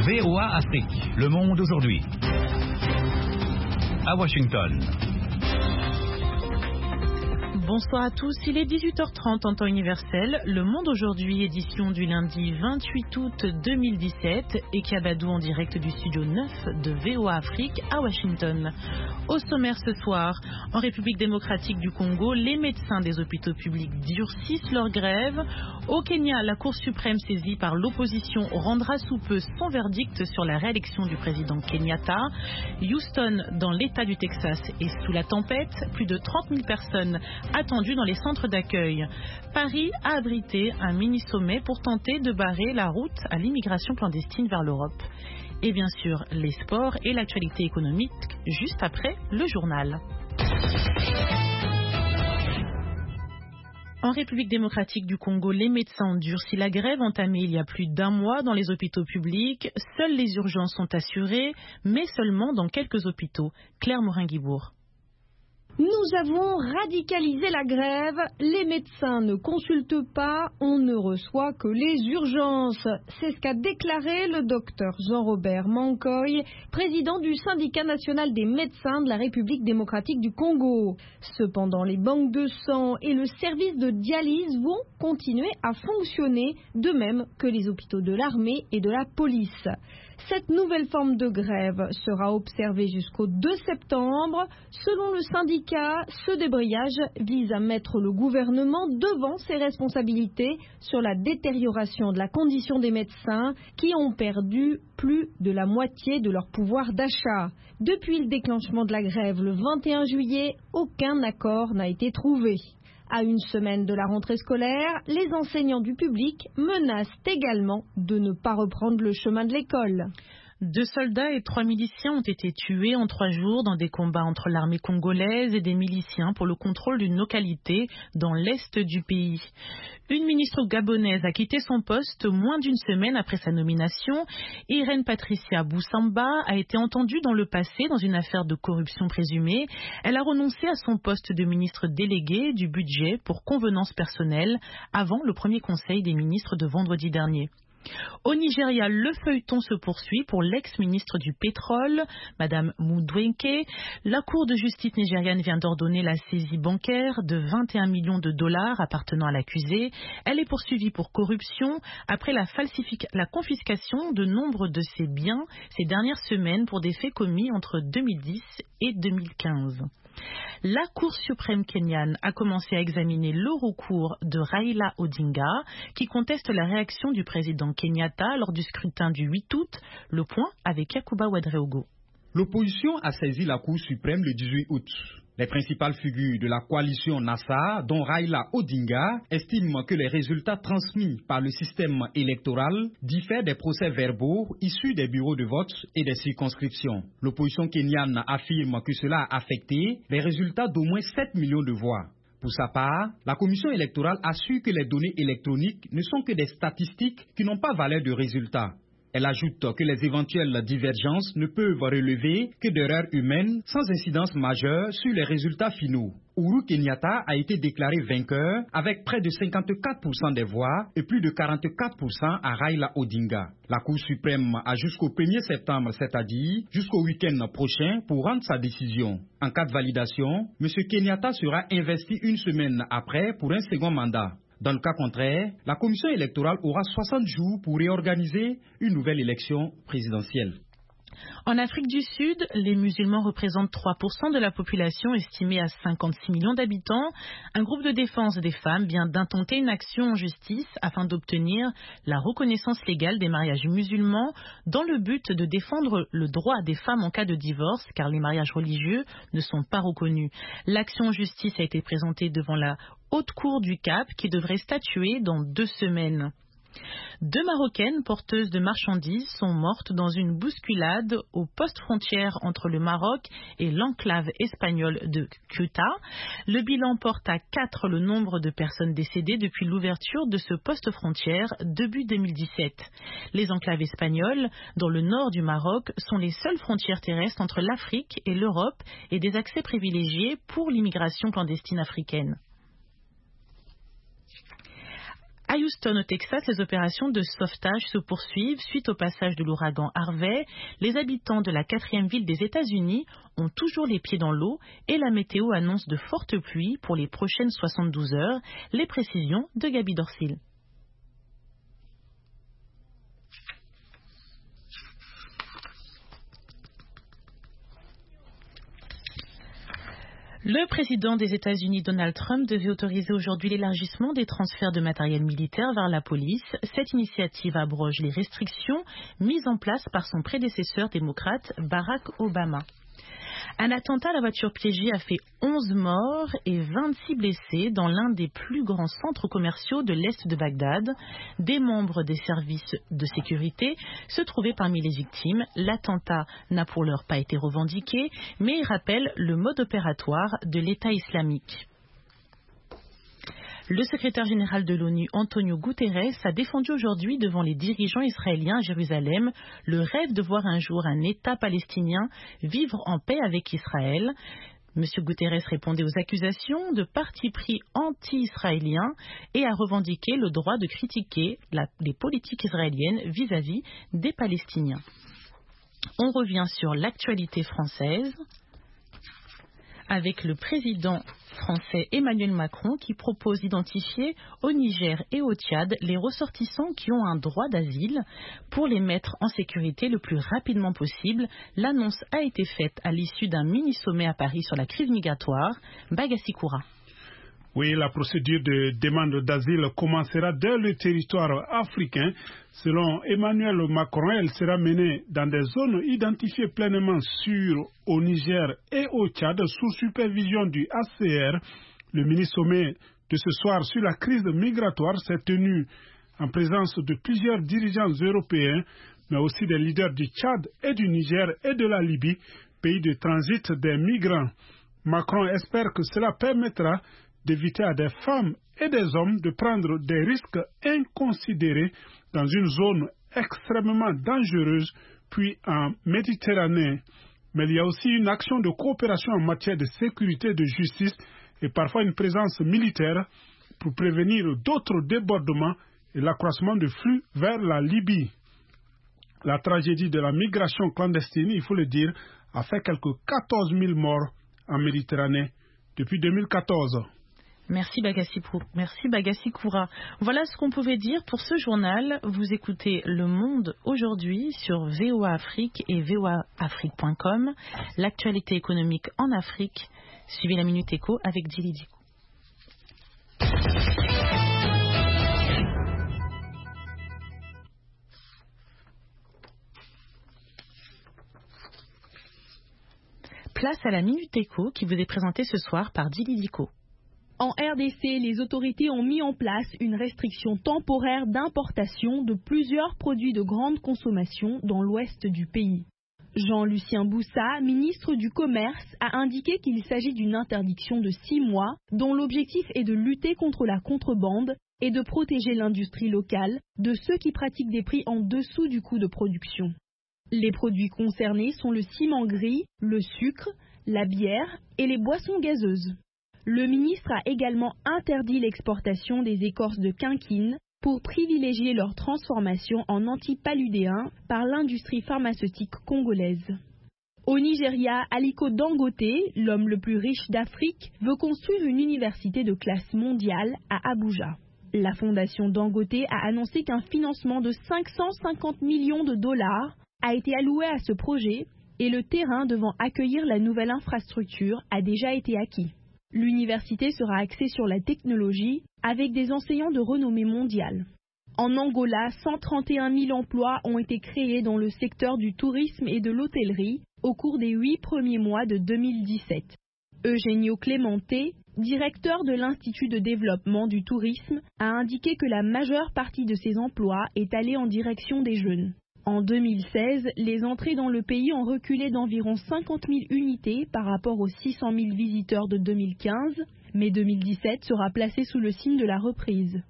VOA Afrique, le monde aujourd'hui. À Washington. Bonsoir à tous, il est 18h30 en temps universel. Le Monde aujourd'hui, édition du lundi 28 août 2017 et Kiabadou en direct du studio 9 de VOA Afrique à Washington. Au sommaire ce soir, en République démocratique du Congo, les médecins des hôpitaux publics durcissent leur grève. Au Kenya, la Cour suprême saisie par l'opposition rendra sous peu son verdict sur la réélection du président Kenyatta. Houston, dans l'État du Texas, est sous la tempête. Plus de 30 000 personnes attendu dans les centres d'accueil. Paris a abrité un mini-sommet pour tenter de barrer la route à l'immigration clandestine vers l'Europe. Et bien sûr, les sports et l'actualité économique juste après le journal. En République démocratique du Congo, les médecins ont durci la grève entamée il y a plus d'un mois dans les hôpitaux publics. Seules les urgences sont assurées, mais seulement dans quelques hôpitaux. Claire Morin-Guibourg. Nous avons radicalisé la grève, les médecins ne consultent pas, on ne reçoit que les urgences. C'est ce qu'a déclaré le docteur Jean-Robert Mankoy, président du syndicat national des médecins de la République démocratique du Congo. Cependant, les banques de sang et le service de dialyse vont continuer à fonctionner, de même que les hôpitaux de l'armée et de la police. Cette nouvelle forme de grève sera observée jusqu'au 2 septembre. Selon le syndicat, ce débrayage vise à mettre le gouvernement devant ses responsabilités sur la détérioration de la condition des médecins qui ont perdu plus de la moitié de leur pouvoir d'achat. Depuis le déclenchement de la grève le 21 juillet, aucun accord n'a été trouvé. À une semaine de la rentrée scolaire, les enseignants du public menacent également de ne pas reprendre le chemin de l'école. 2 soldats et 3 miliciens ont été tués en 3 jours dans des combats entre l'armée congolaise et des miliciens pour le contrôle d'une localité dans l'est du pays. Une ministre gabonaise a quitté son poste moins d'une semaine après sa nomination. Irène Patricia Boussamba a été entendue dans le passé dans une affaire de corruption présumée. Elle a renoncé à son poste de ministre déléguée du budget pour convenance personnelle avant le premier conseil des ministres de vendredi dernier. Au Nigeria, le feuilleton se poursuit pour l'ex-ministre du pétrole, Madame Mudwenke. La Cour de justice nigériane vient d'ordonner la saisie bancaire de 21 millions de dollars appartenant à l'accusée. Elle est poursuivie pour corruption après la confiscation de nombre de ses biens ces dernières semaines pour des faits commis entre 2010 et 2015. La Cour suprême kenyane a commencé à examiner le recours de Raila Odinga qui conteste la réaction du président Kenyatta lors du scrutin du 8 août. Le point avec Yakuba Wadreogo. L'opposition a saisi la Cour suprême le 18 août. Les principales figures de la coalition NASA, dont Raila Odinga, estiment que les résultats transmis par le système électoral diffèrent des procès-verbaux issus des bureaux de vote et des circonscriptions. L'opposition kenyane affirme que cela a affecté les résultats d'au moins 7 millions de voix. Pour sa part, la commission électorale assure que les données électroniques ne sont que des statistiques qui n'ont pas valeur de résultat. Elle ajoute que les éventuelles divergences ne peuvent relever que d'erreurs humaines sans incidence majeure sur les résultats finaux. Uhuru Kenyatta a été déclaré vainqueur avec près de 54% des voix et plus de 44% à Raila Odinga. La Cour suprême a jusqu'au 1er septembre, c'est-à-dire jusqu'au week-end prochain, pour rendre sa décision. En cas de validation, M. Kenyatta sera investi une semaine après pour un second mandat. Dans le cas contraire, la commission électorale aura 60 jours pour réorganiser une nouvelle élection présidentielle. En Afrique du Sud, les musulmans représentent 3% de la population estimée à 56 millions d'habitants. Un groupe de défense des femmes vient d'intenter une action en justice afin d'obtenir la reconnaissance légale des mariages musulmans dans le but de défendre le droit des femmes en cas de divorce car les mariages religieux ne sont pas reconnus. L'action en justice a été présentée devant la Haute Cour du Cap qui devrait statuer dans 2 semaines. 2 Marocaines porteuses de marchandises sont mortes dans une bousculade au poste frontière entre le Maroc et l'enclave espagnole de Ceuta. Le bilan porte à 4 le nombre de personnes décédées depuis l'ouverture de ce poste frontière début 2017. Les enclaves espagnoles, dans le nord du Maroc, sont les seules frontières terrestres entre l'Afrique et l'Europe et des accès privilégiés pour l'immigration clandestine africaine. À Houston, au Texas, les opérations de sauvetage se poursuivent suite au passage de l'ouragan Harvey. Les habitants de la 4e ville des États-Unis ont toujours les pieds dans l'eau et la météo annonce de fortes pluies pour les prochaines 72 heures. Les précisions de Gaby Dorsil. Le président des États-Unis, Donald Trump, devait autoriser aujourd'hui l'élargissement des transferts de matériel militaire vers la police. Cette initiative abroge les restrictions mises en place par son prédécesseur démocrate, Barack Obama. Un attentat à la voiture piégée a fait 11 morts et 26 blessés dans l'un des plus grands centres commerciaux de l'Est de Bagdad. Des membres des services de sécurité se trouvaient parmi les victimes. L'attentat n'a pour l'heure pas été revendiqué, mais il rappelle le mode opératoire de l'État islamique. Le secrétaire général de l'ONU, Antonio Guterres, a défendu aujourd'hui devant les dirigeants israéliens à Jérusalem le rêve de voir un jour un État palestinien vivre en paix avec Israël. M. Guterres répondait aux accusations de parti pris anti-israéliens et a revendiqué le droit de critiquer les politiques israéliennes vis-à-vis des Palestiniens. On revient sur l'actualité française avec le président français Emmanuel Macron qui propose d'identifier au Niger et au Tchad les ressortissants qui ont un droit d'asile pour les mettre en sécurité le plus rapidement possible. L'annonce a été faite à l'issue d'un mini-sommet à Paris sur la crise migratoire. Bagassi Koura. Oui, la procédure de demande d'asile commencera dès le territoire africain. Selon Emmanuel Macron, elle sera menée dans des zones identifiées pleinement sûres au Niger et au Tchad sous supervision du HCR. Le mini-sommet de ce soir sur la crise migratoire s'est tenu en présence de plusieurs dirigeants européens, mais aussi des leaders du Tchad et du Niger et de la Libye, pays de transit des migrants. Macron espère que cela permettra d'éviter à des femmes et des hommes de prendre des risques inconsidérés dans une zone extrêmement dangereuse, puis en Méditerranée. Mais il y a aussi une action de coopération en matière de sécurité et de justice et parfois une présence militaire pour prévenir d'autres débordements et l'accroissement de flux vers la Libye. La tragédie de la migration clandestine, il faut le dire, a fait quelques 14 000 morts en Méditerranée depuis 2014. Merci Bagassi Koura. Voilà ce qu'on pouvait dire pour ce journal. Vous écoutez Le Monde aujourd'hui sur VOA Afrique et voaafrique.com. L'actualité économique en Afrique. Suivez la Minute Éco avec Dili Diko. Place à la Minute Éco qui vous est présentée ce soir par Dili Diko. En RDC, les autorités ont mis en place une restriction temporaire d'importation de plusieurs produits de grande consommation dans l'ouest du pays. Jean-Lucien Boussa, ministre du Commerce, a indiqué qu'il s'agit d'une interdiction de 6 mois dont l'objectif est de lutter contre la contrebande et de protéger l'industrie locale de ceux qui pratiquent des prix en dessous du coût de production. Les produits concernés sont le ciment gris, le sucre, la bière et les boissons gazeuses. Le ministre a également interdit l'exportation des écorces de quinquine pour privilégier leur transformation en antipaludéens par l'industrie pharmaceutique congolaise. Au Nigeria, Aliko Dangote, l'homme le plus riche d'Afrique, veut construire une université de classe mondiale à Abuja. La fondation Dangote a annoncé qu'un financement de 550 millions de dollars a été alloué à ce projet et le terrain devant accueillir la nouvelle infrastructure a déjà été acquis. L'université sera axée sur la technologie avec des enseignants de renommée mondiale. En Angola, 131 000 emplois ont été créés dans le secteur du tourisme et de l'hôtellerie au cours des 8 premiers mois de 2017. Eugenio Clemente, directeur de l'Institut de développement du tourisme, a indiqué que la majeure partie de ces emplois est allée en direction des jeunes. En 2016, les entrées dans le pays ont reculé d'environ 50 000 unités par rapport aux 600 000 visiteurs de 2015, mais 2017 sera placé sous le signe de la reprise.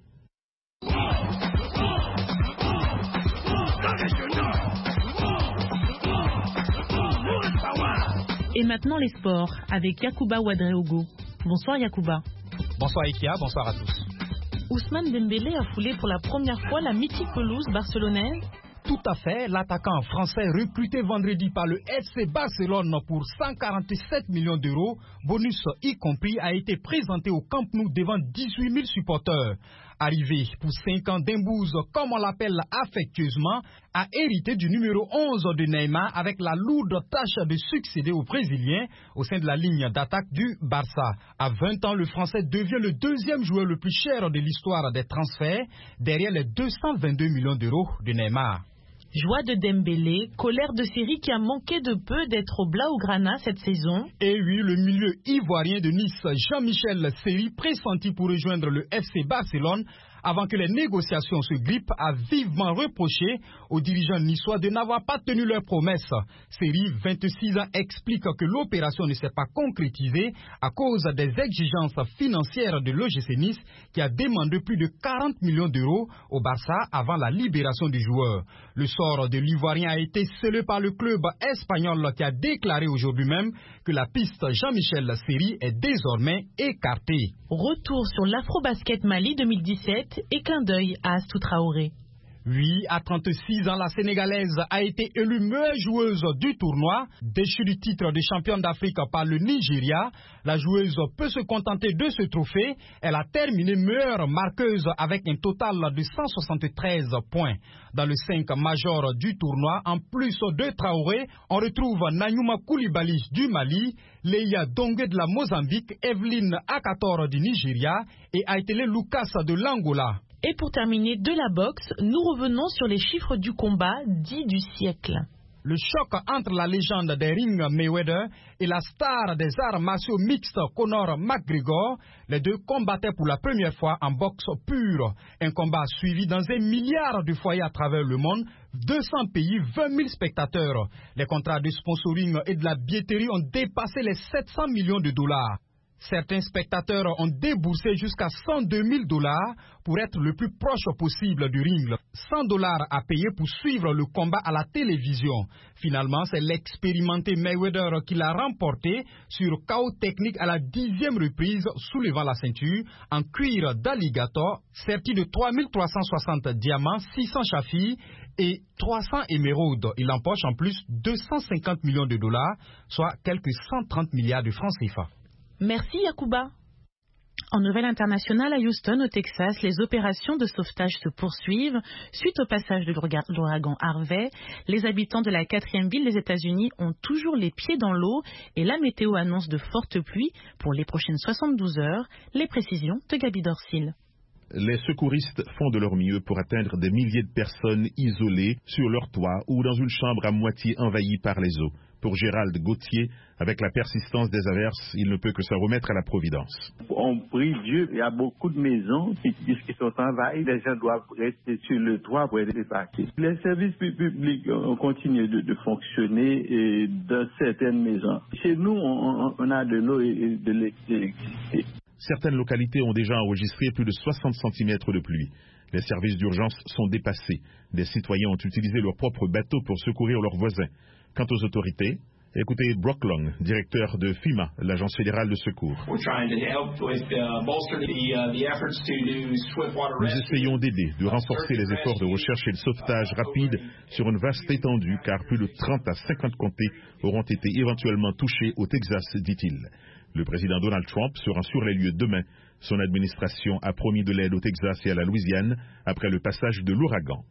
Et maintenant les sports avec Yacouba Ouadreogo. Bonsoir Yacouba. Bonsoir Ikia, bonsoir à tous. Ousmane Dembélé a foulé pour la première fois la mythique pelouse barcelonaise. Tout à fait, l'attaquant français recruté vendredi par le FC Barcelone pour 147 millions d'euros, bonus y compris, a été présenté au Camp Nou devant 18 000 supporters. Arrivé pour 5 ans d'Embouze, comme on l'appelle affectueusement, a hérité du numéro 11 de Neymar avec la lourde tâche de succéder au Brésilien au sein de la ligne d'attaque du Barça. À 20 ans, le Français devient le deuxième joueur le plus cher de l'histoire des transferts, derrière les 222 millions d'euros de Neymar. Joie de Dembélé, colère de Seri qui a manqué de peu d'être au Blaugrana cette saison. Et oui, le milieu ivoirien de Nice, Jean-Michel Seri, pressenti pour rejoindre le FC Barcelone, avant que les négociations se grippent, a vivement reproché aux dirigeants niçois de n'avoir pas tenu leurs promesses. Seri, 26 ans, explique que l'opération ne s'est pas concrétisée à cause des exigences financières de l'OGC Nice qui a demandé plus de 40 millions d'euros au Barça avant la libération du joueur. Le sort de l'Ivoirien a été scellé par le club espagnol qui a déclaré aujourd'hui même que la piste Jean-Michel Seri est désormais écartée. Retour sur l'Afrobasket Mali 2017 et clin d'œil à Astou Traoré. Oui, à 36 ans, la Sénégalaise a été élue meilleure joueuse du tournoi. Déchue du titre de championne d'Afrique par le Nigeria, la joueuse peut se contenter de ce trophée. Elle a terminé meilleure marqueuse avec un total de 173 points. Dans le 5 major du tournoi, en plus de Traoré, on retrouve Nanyuma Koulibaly du Mali, Leia Dongé de la Mozambique, Evelyne Akator du Nigeria et Aitele Lucas de l'Angola. Et pour terminer de la boxe, nous revenons sur les chiffres du combat dit du siècle. Le choc entre la légende des rings Mayweather et la star des arts martiaux mixtes Conor McGregor, les deux combattaient pour la première fois en boxe pure. Un combat suivi dans 1 milliard de foyers à travers le monde, 200 pays, 20 000 spectateurs. Les contrats de sponsoring et de la billetterie ont dépassé les 700 millions de dollars. Certains spectateurs ont déboursé jusqu'à 102 000 dollars pour être le plus proche possible du ring. 100 dollars à payer pour suivre le combat à la télévision. Finalement, c'est l'expérimenté Mayweather qui l'a remporté sur KO technique à la 10e reprise, soulevant la ceinture en cuir d'alligator, serti de 3360 diamants, 600 chafis et 300 émeraudes. Il empoche en plus 250 millions de dollars, soit quelques 130 milliards de francs CFA. Merci Yacouba. En nouvelle internationale à Houston, au Texas, les opérations de sauvetage se poursuivent. Suite au passage de l'ouragan Harvey, les habitants de la 4e ville des États-Unis ont toujours les pieds dans l'eau et la météo annonce de fortes pluies pour les prochaines 72 heures. Les précisions de Gabi Dorsil. Les secouristes font de leur mieux pour atteindre des milliers de personnes isolées sur leur toit ou dans une chambre à moitié envahie par les eaux. Pour Gérald Gauthier, avec la persistance des averses, il ne peut que se remettre à la providence. On prie Dieu, il y a beaucoup de maisons qui disent qu'ils sont envahies, les gens doivent rester sur le toit pour être débarqués. Les services publics ont continué de fonctionner dans certaines maisons. Chez nous, on a de l'eau et de l'électricité. Certaines localités ont déjà enregistré plus de 60 cm de pluie. Les services d'urgence sont dépassés. Des citoyens ont utilisé leurs propres bateaux pour secourir leurs voisins. Quant aux autorités, écoutez Brock Long, directeur de FEMA, l'agence fédérale de secours. Nous essayons d'aider, de renforcer les efforts de recherche et de sauvetage rapide sur une vaste étendue, car plus de 30 à 50 comtés auront été éventuellement touchés au Texas, dit-il. Le président Donald Trump sera sur les lieux demain. Son administration a promis de l'aide au Texas et à la Louisiane après le passage de l'ouragan.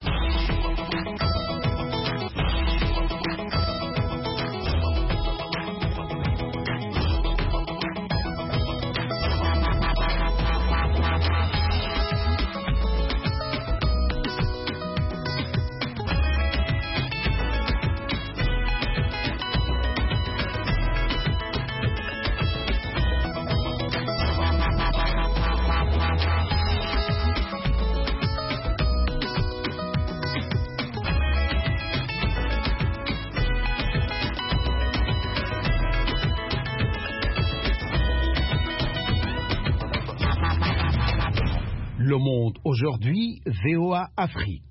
Le Monde aujourd'hui, VOA Afrique.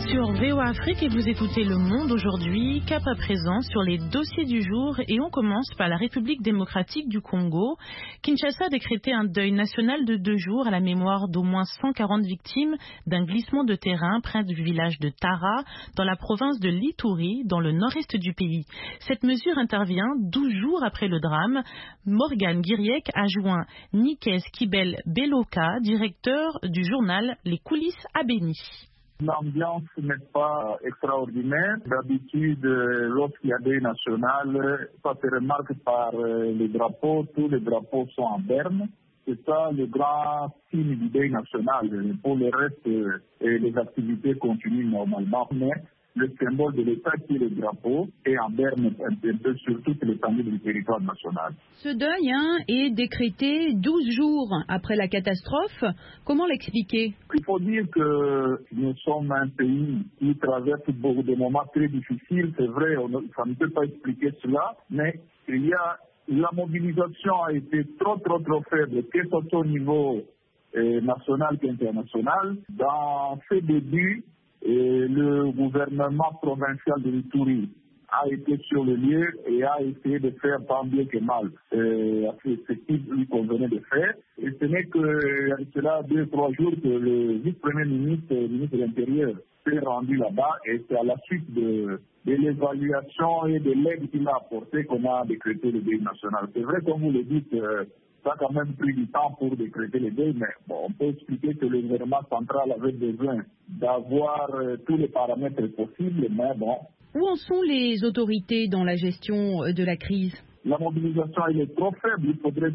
Sur VOA Afrique et vous écoutez Le Monde aujourd'hui, cap à présent sur les dossiers du jour et on commence par la République démocratique du Congo. Kinshasa a décrété un deuil national de 2 jours à la mémoire d'au moins 140 victimes d'un glissement de terrain près du village de Tara dans la province de l'Ituri dans le nord-est du pays. Cette mesure intervient 12 jours après le drame. Morgan Guiriec a joint Nikes Kibel Beloka, directeur du journal Les Coulisses à Béni. L'ambiance n'est pas extraordinaire. D'habitude, lorsqu'il y a des nationales, ça se remarque par les drapeaux. Tous les drapeaux sont en berne. C'est ça le grand signe du deuil national. Pour le reste, les activités continuent normalement. Mais le symbole de l'État qui est le drapeau est en berne un peu sur toute l'étendue du territoire national. Ce deuil est décrété 12 jours après la catastrophe. Comment l'expliquer? Il faut dire que nous sommes un pays qui traverse beaucoup de moments très difficiles. C'est vrai, ça ne peut pas expliquer cela, mais la mobilisation a été trop faible, que ce soit au niveau national qu'international. Dans ces débuts, le gouvernement provincial de l'Ituri a été sur le lieu et a essayé de faire tant bien que mal ce qu'il lui convenait de faire. Et ce n'est que cela 2-3 jours que le vice-premier ministre, le ministre de l'Intérieur, s'est rendu là-bas et c'est à la suite de l'évaluation et de l'aide qu'il a apporté qu'on a décrété le deuil national. C'est vrai, comme vous le dites, ça a quand même pris du temps pour décréter le deuil, mais bon, on peut expliquer que le gouvernement central avait besoin d'avoir tous les paramètres possibles, mais bon. Où en sont les autorités dans la gestion de la crise? La mobilisation elle est trop faible. Il faudrait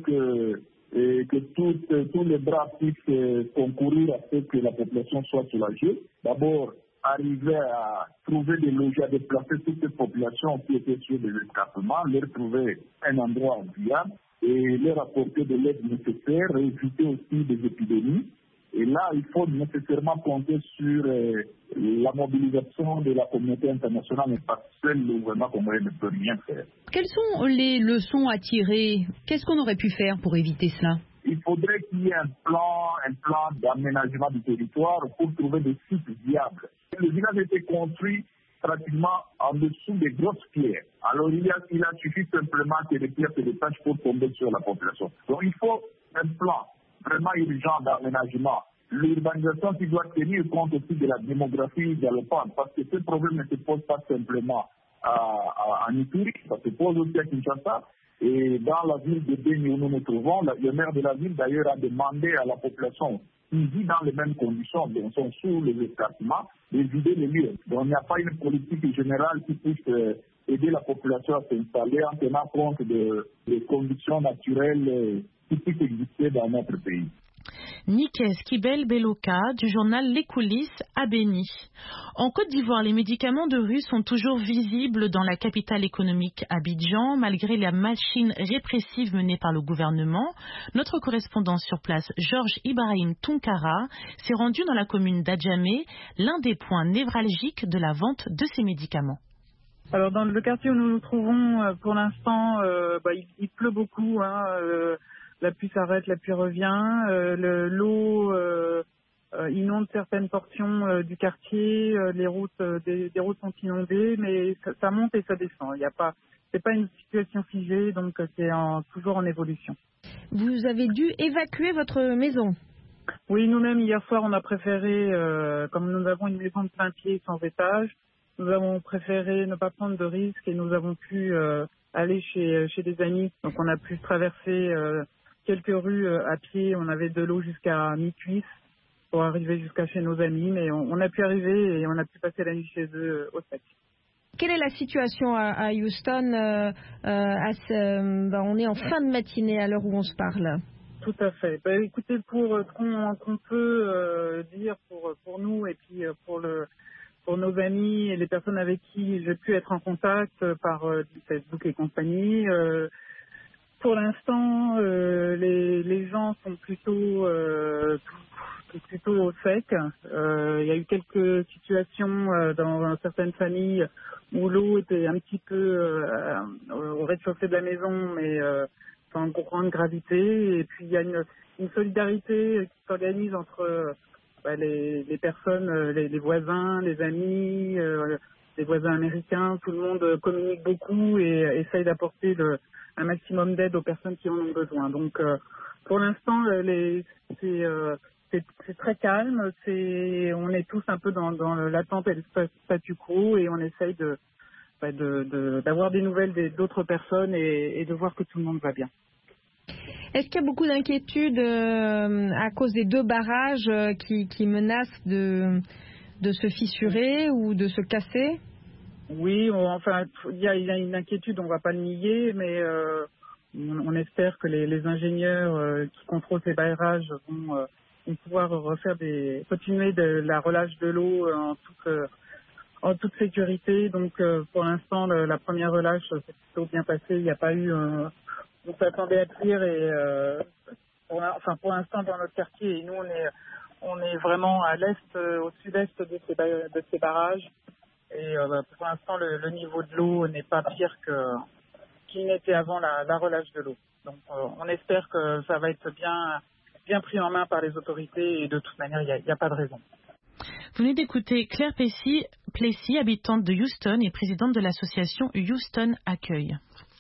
que tous les bras puissent concourir à ce que la population soit soulagée. D'abord, arriver à trouver des logements, à déplacer toute cette population qui était sur des escarpements, leur trouver un endroit viable et leur apporter de l'aide nécessaire, éviter aussi des épidémies. Et là, il faut nécessairement compter sur la mobilisation de la communauté internationale, mais pas seul le gouvernement congolais ne peut rien faire. Quelles sont les leçons à tirer? Qu'est-ce qu'on aurait pu faire pour éviter cela? Il faudrait qu'il y ait un plan d'aménagement du territoire pour trouver des sites viables. Le village a été construit pratiquement en dessous des grosses pierres. Alors il a suffi simplement que les pierres se détachent pour tomber sur la population. Donc il faut un plan vraiment urgent d'aménagement. L'urbanisation qui doit tenir compte aussi de la démographie galopante, parce que ce problème ne se pose pas simplement en Ituri, ça se pose aussi à Kinshasa. Et dans la ville de Béni où nous nous trouvons, le maire de la ville d'ailleurs a demandé à la population qui vit dans les mêmes conditions, donc sont sous les escarpements, de vider les lieux. Donc il n'y a pas une politique générale qui puisse aider la population à s'installer en tenant compte des conditions naturelles qui puissent exister dans notre pays. Nikes Kibel Beloka du journal Les Coulisses à Béni. En Côte d'Ivoire, les médicaments de rue sont toujours visibles dans la capitale économique Abidjan, malgré la machine répressive menée par le gouvernement. Notre correspondant sur place, Georges Ibrahim Tunkara, s'est rendu dans la commune d'Adjamé, l'un des points névralgiques de la vente de ces médicaments. Alors dans le quartier où nous nous trouvons, pour l'instant, il pleut beaucoup. La pluie s'arrête, la pluie revient. L'eau inonde certaines portions du quartier. Les routes, des routes sont inondées, mais ça monte et ça descend. C'est pas une situation figée, donc c'est toujours en évolution. Vous avez dû évacuer votre maison? Oui, nous-mêmes hier soir, on a préféré, comme nous avons une maison de plein pied sans étage, nous avons préféré ne pas prendre de risques et nous avons pu aller chez des amis. Donc on a pu traverser quelques rues à pied, on avait de l'eau jusqu'à mi-cuisse pour arriver jusqu'à chez nos amis, mais on a pu arriver et on a pu passer la nuit chez eux au sec. Quelle est la situation à Houston on est en fin de matinée à l'heure où on se parle. Tout à fait. Écoutez, pour ce qu'on peut dire pour nous et puis pour nos amis et les personnes avec qui j'ai pu être en contact par Facebook et compagnie, pour l'instant, les gens sont plutôt au sec. Il y a eu quelques situations dans certaines familles où l'eau était un petit peu au rez-de-chaussée de la maison, mais sans grande gravité. Et puis il y a une solidarité qui s'organise entre les personnes, les voisins, les amis, les voisins américains, tout le monde communique beaucoup et essaye d'apporter un maximum d'aide aux personnes qui en ont besoin. Donc, pour l'instant, c'est très calme. On est tous un peu dans l'attente et le statu quo et on essaye d'avoir des nouvelles d'autres personnes et de voir que tout le monde va bien. Est-ce qu'il y a beaucoup d'inquiétudes à cause des 2 barrages qui menacent de se fissurer ou de se casser? Oui, enfin, il y a une inquiétude, on ne va pas le nier, mais on espère que les ingénieurs qui contrôlent ces barrages vont pouvoir continuer la relâche de l'eau en toute sécurité. Donc, pour l'instant, la première relâche s'est plutôt bien passée. Il n'y a pas eu... on s'attendait à pire et pour l'instant dans notre quartier, et nous on est vraiment à l'est, au sud-est de ces barrages et pour l'instant le niveau de l'eau n'est pas pire qu'il n'était avant la relâche de l'eau. Donc on espère que ça va être bien pris en main par les autorités et de toute manière il n'y a pas de raison. Vous venez d'écouter Claire Plessis, habitante de Houston et présidente de l'association Houston Accueil.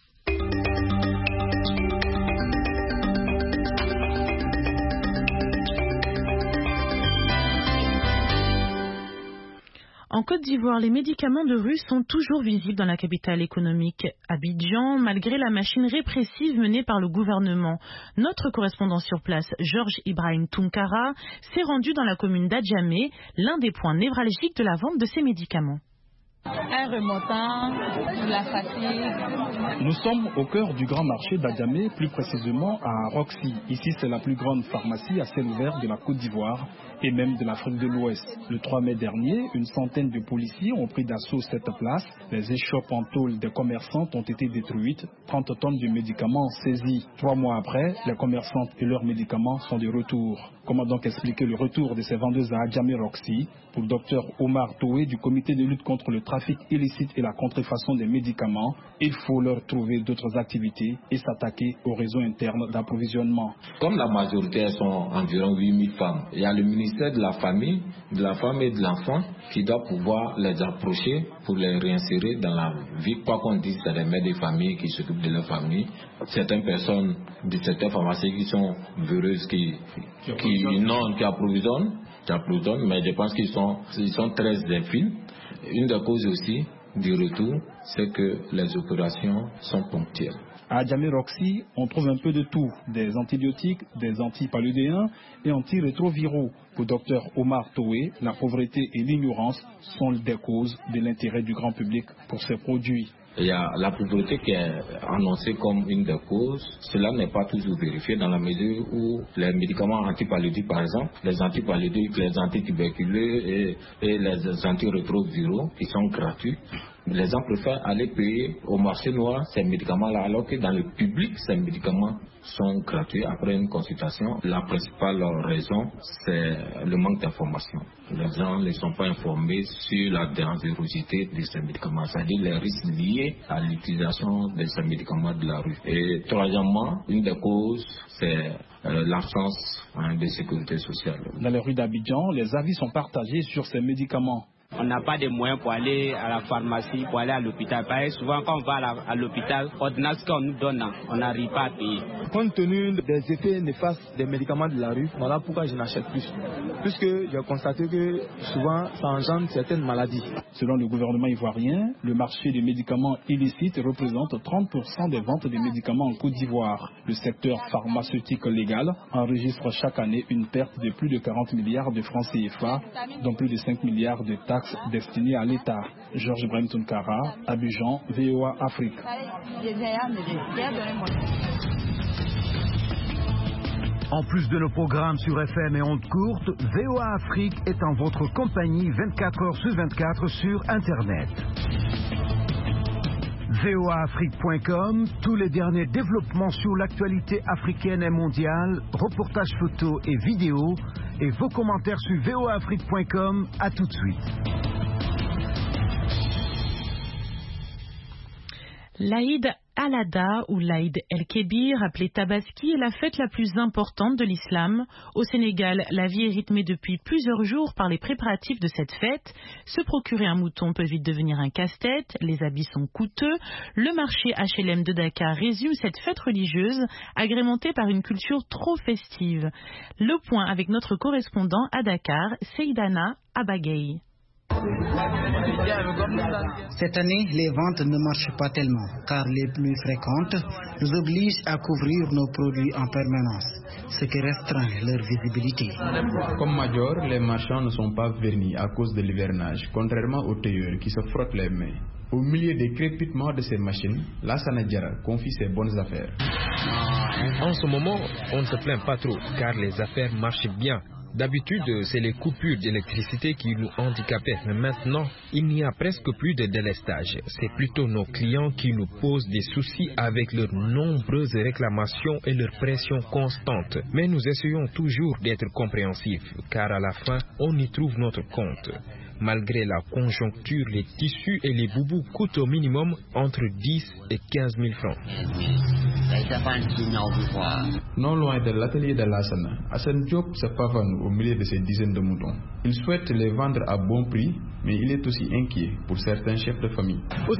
En Côte d'Ivoire, les médicaments de rue sont toujours visibles dans la capitale économique, Abidjan, malgré la machine répressive menée par le gouvernement. Notre correspondant sur place, Georges Ibrahim Tounkara, s'est rendu dans la commune d'Adjamé, l'un des points névralgiques de la vente de ces médicaments. Un remontant, la fatigue. Nous sommes au cœur du grand marché d'Adjamé, plus précisément à Roxy. Ici, c'est la plus grande pharmacie à ciel ouvert de la Côte d'Ivoire et même de l'Afrique de l'Ouest. Le 3 mai dernier, une centaine de policiers ont pris d'assaut cette place. Les échoppes en tôle des commerçantes ont été détruites. 30 tonnes de médicaments saisis. 3 mois après, les commerçantes et leurs médicaments sont de retour. Comment donc expliquer le retour de ces vendeuses à Adjamé Roxy? Pour le docteur Omar Toué du comité de lutte contre le trafic illicite et la contrefaçon des médicaments, il faut leur trouver d'autres activités et s'attaquer aux réseaux internes d'approvisionnement. Comme la majorité sont environ 8000 femmes, il y a le ministère de la famille et de l'enfant qui doit pouvoir les approcher pour les réinsérer dans la vie. Quoi qu'on dise, c'est les mères de famille qui s'occupent de leur famille. Certaines personnes de certaines pharmacies qui sont véreuses, qui approvisionnent, mais je pense qu'ils sont très infimes. Une des causes aussi du retour, c'est que les opérations sont ponctuelles. À Adjamé Roxy, on trouve un peu de tout, des antibiotiques, des antipaludéens et antirétroviraux. Pour docteur Omar Toué, la pauvreté et l'ignorance sont des causes de l'intérêt du grand public pour ces produits. Il y a la pauvreté qui est annoncée comme une des causes. Cela n'est pas toujours vérifié dans la mesure où les médicaments antipaludiques, par exemple, les antipaludiques, les antituberculeux et les antirétroviraux qui sont gratuits, les gens préfèrent aller payer au marché noir ces médicaments-là, alors que dans le public, ces médicaments sont gratuits après une consultation. La principale raison, c'est le manque d'information. Les gens ne sont pas informés sur la dangerosité de ces médicaments, c'est-à-dire les risques liés à l'utilisation de ces médicaments de la rue. Et troisièmement, une des causes, c'est l'absence de sécurité sociale. Dans les rues d'Abidjan, les avis sont partagés sur ces médicaments. On n'a pas de moyens pour aller à la pharmacie, pour aller à l'hôpital. Parce que souvent, quand on va à l'hôpital, l'ordonnance qu'on nous donne, on n'arrive pas à payer. Compte tenu des effets néfastes des médicaments de la rue, voilà pourquoi je n'achète plus. Puisque j'ai constaté que souvent, ça engendre certaines maladies. Selon le gouvernement ivoirien, le marché des médicaments illicites représente 30% des ventes des médicaments en Côte d'Ivoire. Le secteur pharmaceutique légal enregistre chaque année une perte de plus de 40 milliards de francs CFA, dont plus de 5 milliards de taxes destinées à l'État. Georges Ibrahim Tounkara, Abidjan, VOA Afrique. En plus de nos programmes sur FM et ondes courtes, VOA Afrique est en votre compagnie 24 heures sur 24 sur Internet. voaafrique.com, tous les derniers développements sur l'actualité africaine et mondiale, reportages photos et vidéos, et vos commentaires sur voaafrique.com. À tout de suite. L'Aïd al-Adha ou l'Aïd el-Kébir, appelée Tabaski, est la fête la plus importante de l'islam. Au Sénégal, la vie est rythmée depuis plusieurs jours par les préparatifs de cette fête. Se procurer un mouton peut vite devenir un casse-tête, les habits sont coûteux. Le marché HLM de Dakar résume cette fête religieuse, agrémentée par une culture trop festive. Le point avec notre correspondant à Dakar, Seydana Abagay. Cette année, les ventes ne marchent pas tellement, car les pluies fréquentes nous obligent à couvrir nos produits en permanence, ce qui restreint leur visibilité. Comme Major, les marchands ne sont pas vernis à cause de l'hivernage, contrairement aux tailleurs qui se frottent les mains. Au milieu des crépitements de ces machines, Lassana Diarra confie ses bonnes affaires. En ce moment, on ne se plaint pas trop, car les affaires marchent bien. D'habitude, c'est les coupures d'électricité qui nous handicapaient, mais maintenant, il n'y a presque plus de délestage. C'est plutôt nos clients qui nous posent des soucis avec leurs nombreuses réclamations et leur pression constante. Mais nous essayons toujours d'être compréhensifs, car à la fin, on y trouve notre compte. Malgré la conjoncture, les tissus et les boubous coûtent au minimum entre 10 et 15 000 francs. Non loin de l'atelier de Lassana, Hassan Diop se pavane au milieu de ces dizaines de moutons. Il souhaite les vendre à bon prix, mais il est aussi inquiet pour certains chefs de famille.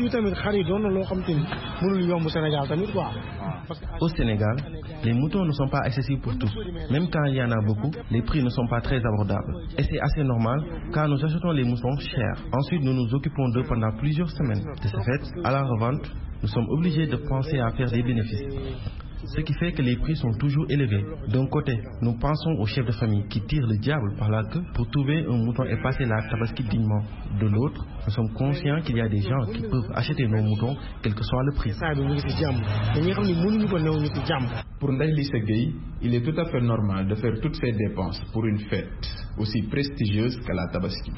Au Sénégal, les moutons ne sont pas accessibles pour tous. Même quand il y en a beaucoup, les prix ne sont pas très abordables. Et c'est assez normal, car nous achetons les moutons chers. Ensuite, nous nous occupons d'eux pendant plusieurs semaines. De ce fait, à la revente, nous sommes obligés de penser à faire des bénéfices. Ce qui fait que les prix sont toujours élevés. D'un côté, nous pensons aux chefs de famille qui tirent le diable par la queue pour trouver un mouton et passer la tabaski dignement. De l'autre, nous sommes conscients qu'il y a des gens qui peuvent acheter nos moutons, quel que soit le prix. Pour Ndaïli Seguei, il est tout à fait normal de faire toutes ces dépenses pour une fête aussi prestigieuse que la tabaski.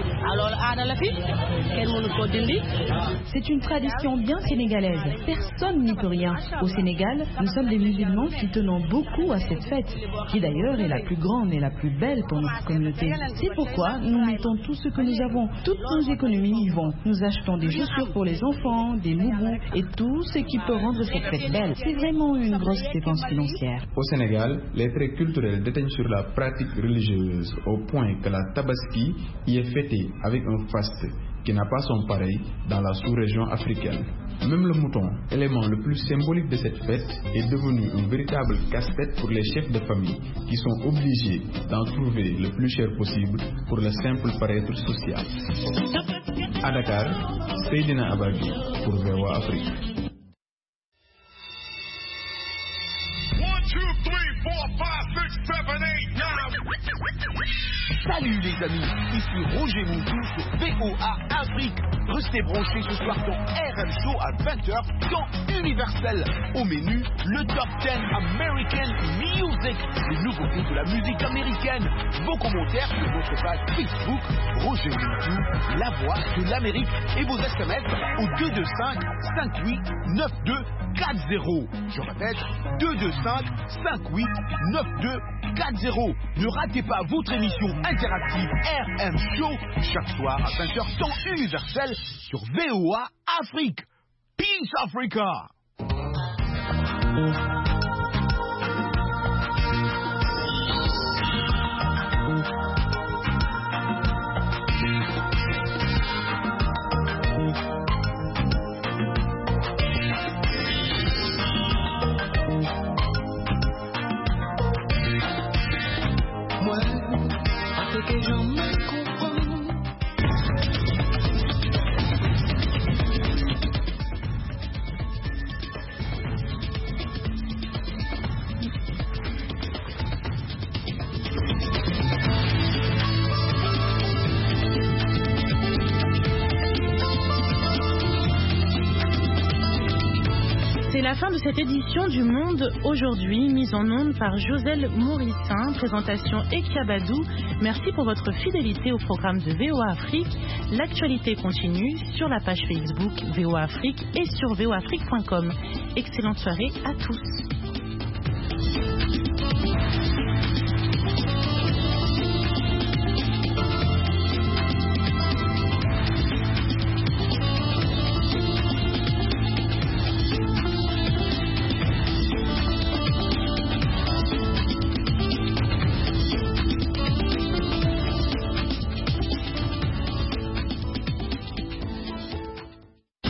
C'est une tradition bien sénégalaise. Personne n'y peut rien. Au Sénégal, nous sommes des musulmans qui tenons beaucoup à cette fête, qui d'ailleurs est la plus grande et la plus belle pour notre communauté. C'est pourquoi nous mettons tout ce que nous avons. Toutes nos économies y vont. Nous achetons des chaussures pour les enfants, des moubous et tout ce qui peut rendre cette fête belle. C'est vraiment une grosse dépense financière. Au Sénégal, les traits culturels déteignent sur la pratique religieuse au point que la tabaski y est fêtée avec un faste qui n'a pas son pareil dans la sous-région africaine. Même le mouton, élément le plus symbolique de cette fête, est devenu un véritable casse-tête pour les chefs de famille qui sont obligés d'en trouver le plus cher possible pour le simple paraître social. À Dakar, Seydina Abagay pour VOA Afrique. 1, 2, 3, 4, 5, 6, 7, 8, 9. Salut les amis, ici Roger Moutou sur VOA Afrique. Restez branchés ce soir dans RM Show à 20h dans Universel. Au menu, le Top 10 American Music, les nouveautés de la musique américaine. Vos commentaires sur votre page Facebook, Roger Moutou, la voix de l'Amérique. Et vos SMS au 225 58 92 40. Je répète, 225 58 92 40. Ne ratez pas votre émission interactive RM Show chaque soir à 20h temps universel sur VOA Afrique. Peace Africa. C'est la fin de cette édition du Monde aujourd'hui, mise en onde par Joselle Mourissin, présentation Ekiabadou. Merci pour votre fidélité au programme de VOA Afrique. L'actualité continue sur la page Facebook VOA Afrique et sur voaafrique.com. Excellente soirée à tous.